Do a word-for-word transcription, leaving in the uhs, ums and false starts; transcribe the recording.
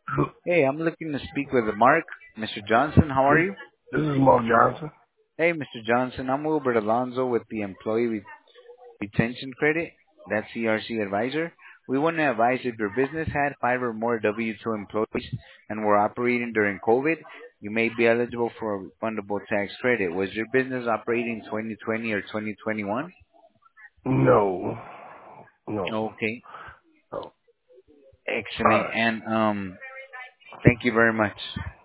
Hey, I'm looking to speak with Mark. mister Johnson, how are This, you? this is Mark Johnson. Hey, mister Johnson, I'm Wilbert Alonzo with the Employee Re- Retention Credit. That's C R C Advisor. We want to advise if your business had five or more W two employees and were operating during COVID, you may be eligible for a refundable tax credit. Was your business operating twenty twenty or twenty twenty-one? No, no, Okay, no. All excellent. right. And um, thank you very much.